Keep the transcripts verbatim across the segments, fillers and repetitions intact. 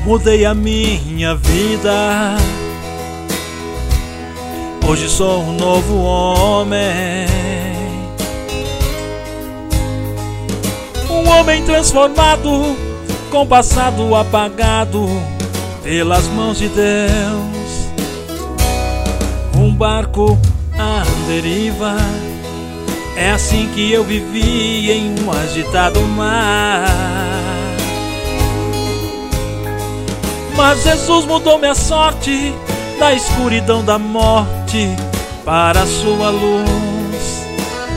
mudei a minha vida. Hoje sou um novo homem, um homem transformado, com passado apagado pelas mãos de Deus. Um barco à deriva, é assim que eu vivi em um agitado mar. Mas Jesus mudou minha sorte, da escuridão da morte para a sua luz.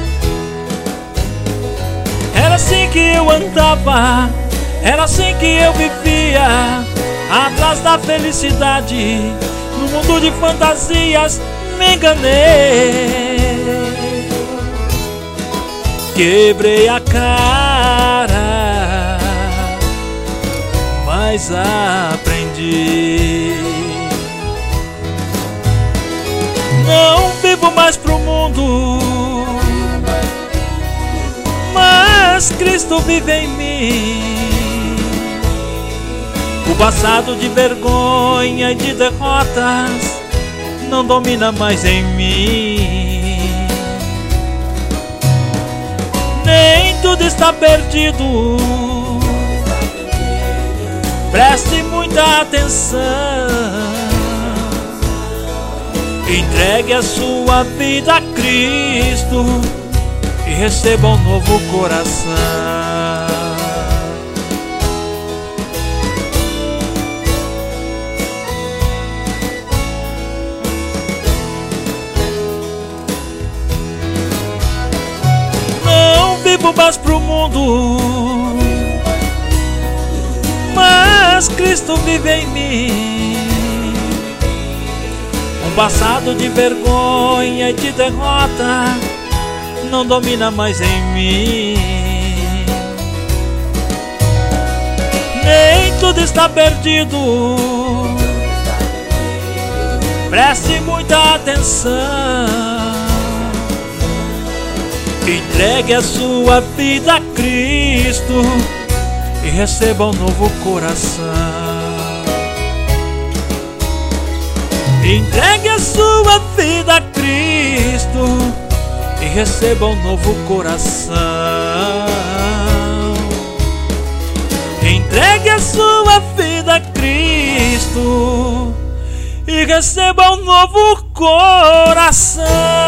Era assim que eu andava, era assim que eu vivia, atrás da felicidade, no mundo de fantasias me enganei. Quebrei a cara, mas aprendi. Não vivo mais pro mundo, mas Cristo vive em mim. O passado de vergonha e de derrotas não domina mais em mim. Nem tudo está perdido, preste muita atenção. Entregue a sua vida a Cristo e receba um novo coração. Não vivo mais pro mundo, mas Cristo vive em mim. Um passado de vergonha e de derrota não domina mais em mim. Nem tudo está perdido, preste muita atenção. Entregue a sua vida a Cristo e receba um novo coração. Entregue a sua vida a Cristo e receba um novo coração. Entregue a sua vida a Cristo e receba um novo coração.